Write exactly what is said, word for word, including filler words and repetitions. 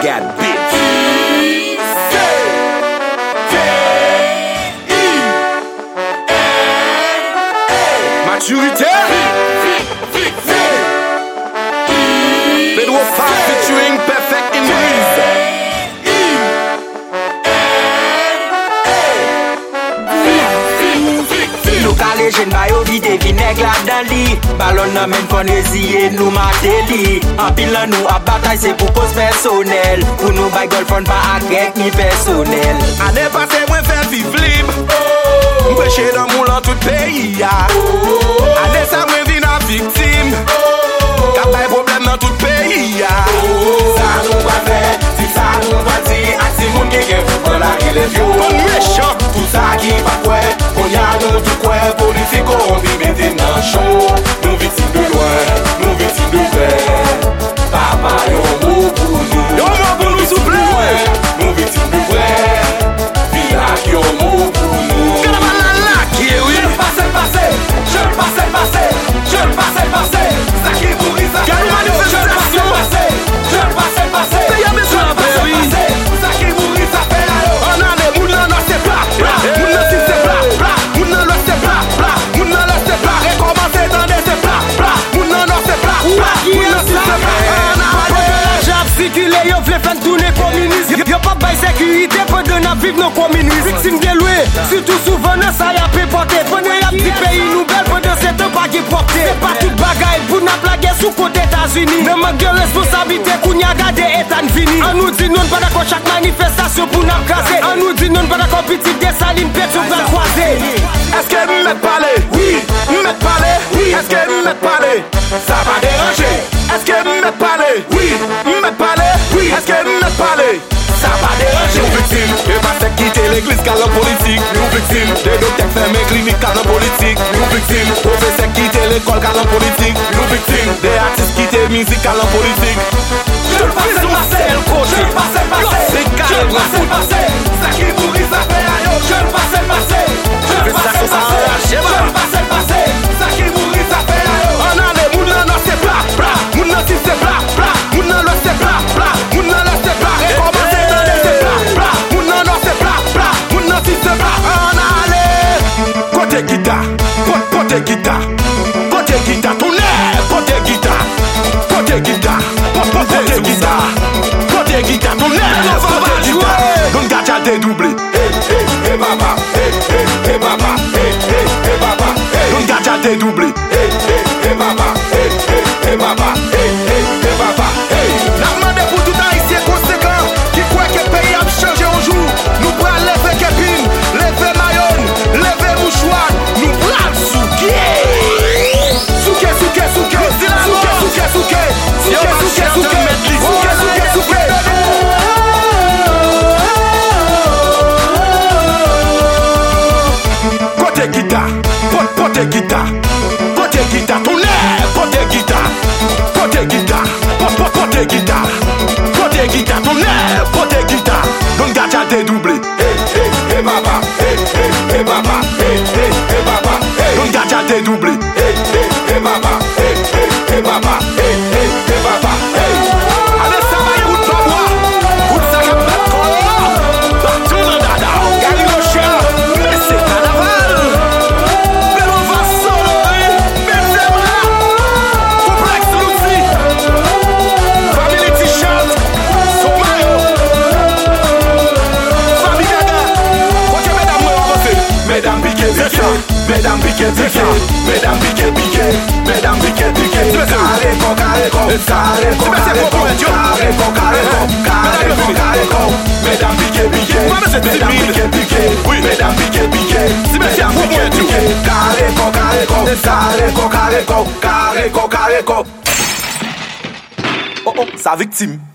got bitch. Maturité. Pedro Fab featuring Perfect in Breeze. Nou kale jen bayo vide vineg la dan li. Balon nan men kon reziye nou mate li. An pil nan nou ap batay se pou pos personel. Pou nou bay golfon pa agrek ni personel. Ane pase mwen fel viv lib. Mpeche nan moulan tout peyi ya. Ane sa mwen vi nan victime. Ka bay problem nan tout peyi ya. Sa nou va fe, si sa nou va di. Ati moun ki gen foutre la ki le vyo. Kon méchant. Tout sa ki pa kwe, kon ya nou tout kwe. Politiko on vi mette nan show. Nou victime de loin, nou victime de vrai. Papa yon mou pou nou. Yon mou pou nou souple. Nou victime de vrai. Vilak yon mou pou nou. Kanaman la laki, oui. Je passe, passe, je passe, passe, je passe, passe. Sa ki mouri, sa Quelle manifestation. Je passe, passe, C'est y'a besoin, oui. sa ki mouri, sa fe la yo. On a des moun nan nan se pla, pla. Moun nan si se pla, pla. Moun nan nan se pla, pla. Moun nan nan se pla. Recommence dans des se pla, pla. Moun nan nan se pla, pla. Moun nan si se pla. On a des Jab sikile yo vle fen tourne communiste. Yo pa bay sécurité pour de na vive nos communistes. Victime de loué, surtout souvent nan sa ya pe porté. Prenez ya petit pays nouvelle pour de cette pas qui porté. C'est pas toute bagaille pour na plaguer sous côté États-Unis. Ne manque de responsabilité qu'on y a gardé état fini. On nous dit non pas d'accord chaque manifestation pour nous casser. On nous dit non pas d'accord petit Dessalines Petro va croiser. Est-ce que vous m'êtes parlé? Oui. Vous m'êtes parlé? Oui. Est-ce que vous m'êtes parlé? Ça va déranger. Est-ce que vous m'êtes parlé? Oui. Vous m'êtes parlé? Oui. Est-ce que vous m'êtes parlé? Ça va déranger. Nous victimes, et pas ceux qui quittent l'église car la politique. Nous victimes, des docteurs fermés cliniques car la politique. Nous victimes, professeurs qui quittent l'école car la politique. Nous victimes, des artistes qui quittent musique car la politique. Je passe, passe, je passe, passe, C'est je calme, passe, passe. Ça qui mouri, ça fait la yo. Je passe, passe, je Mais ça, passe, c'est ça, passe, je je passe, passe. Ça qui mouri, ça fait la yo. On a des moun nan nan se pla, pla. Moun nan si se pla, pla. Moun nan nan se pla, pla. Moun nan nan se pla. Recommence dans des se pla, pla. Moun nan nan se pla, pla. Moun nan si se pla. On a allé. Côté guitare, côté côté guitare. Côté guitare, tourner. Côté guitare. Côté guitare. Côté guitare. Côté guitare, tourner. Côté guitare. Donc gacha dédoublé. Hey, hey, hey, baba. Hey, hey, hey, baba. Hey, hey, hey, baba. Hey, Donc gacha dédoublé. hey, hey, hey, baba. Hey, hey, hey, baba. Hey, hey, hey, baba. Hey. La demande pour tout haïtien conséquent qui croit que le pays a changé un jour. Nous prenons lever Kepine, lever Mayonne, lever Mouchouane. Nous prenons souké. Souké, souké, souké. Souké, souké, souké. Souké, souké, souké. Souké, souké, souké. Côté guitare, pot- côté guitare. Côté guitare, tournez. Côté guitare. Côté guitare. Pot- pot- Côté guitare. Côté guitare, tournez. Côté guitare. Donc gacha dédoublé. Hey, hey, hey, baba. Hey, hey, hey, baba. Hey, hey, hey, baba. Hey, Donc gacha dédoublé. hey, hey, hey, baba. Hey, hey, hey, baba. Hey, hey, hey, baba. Hey. Allez, ça va, y'a route pas bois. Route ça comme la colle. Partout dans Dada. Gary Rochelle. Mais c'est carnaval. Mais on va solo, oui. Mais c'est vrai. Complexe Lucy. Family T-shirt. Somayo. Famille Gaga. Ok, mesdames, moi, avancez. Mesdames piqué piqué, mesdames piqué piqué, mesdames piqué piqué, mesdames piqué piqué. Carré con carré con, carré con carré con, carré con carré con, carré con carré con. Mesdames piqué piqué, mesdames piqué piqué, oui, mesdames piqué piqué, mesdames piqué piqué. Carré con carré con, carré con carré con, carré con carré con. Oh, oh, sa victime.